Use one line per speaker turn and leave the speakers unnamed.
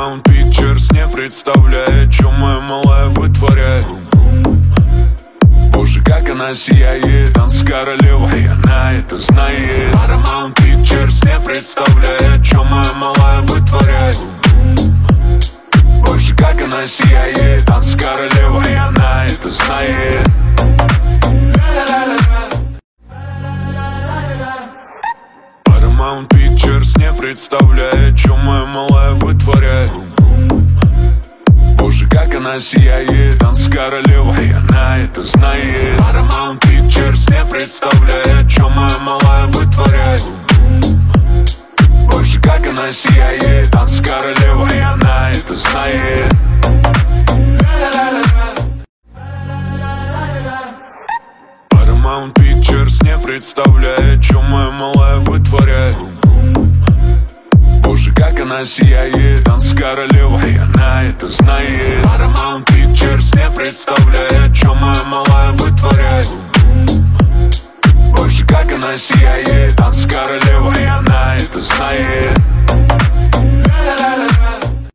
Paramount Pictures не представляет, что моя малая вытворяет. Боже, как она сияет, танц королева, и она это знает. Paramount Pictures не представляет, что моя малая вытворяет. Боже, как она сияет, танц королева, и она это знает. Paramount Pictures не представляет, что моя малая вытворяет. Боже, как она сияет, танц королева, и она это знает. Paramount Pictures не представляет, что моя малая вытворяет. Боже, как она сияет, танц королева, и она это знает. Paramount Pictures не представляет, что моя малая вытворяет. Боже, как она сияет, танц королева, и она это знает. Paramount Pictures не представляет, что моя малая